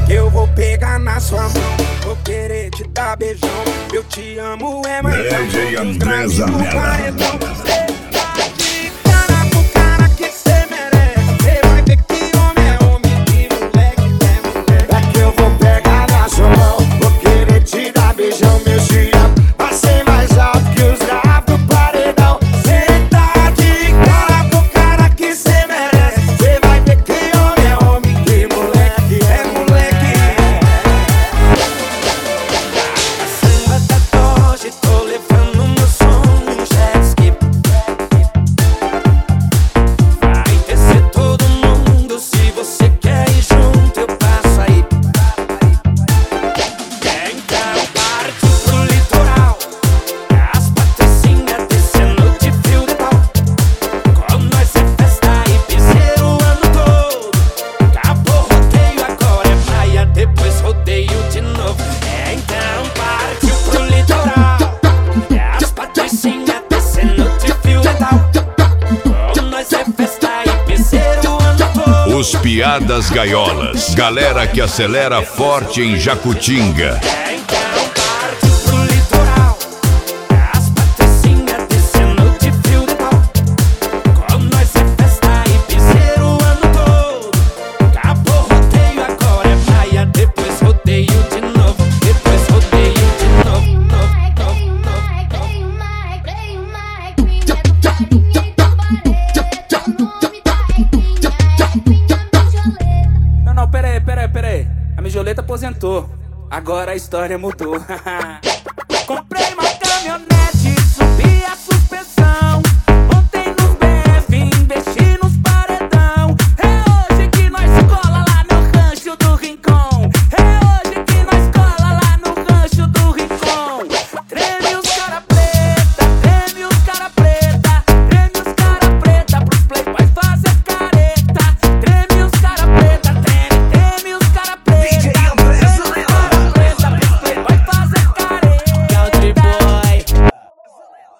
que eu vou pegar na sua mão. Vou querer te dar beijão. Eu te amo, é mais DJ André Zanella. Os Piadas Gaiolas, galera que acelera forte em Jacutinga. Peraí. A Mijoleta aposentou. Agora a história mudou. Comprei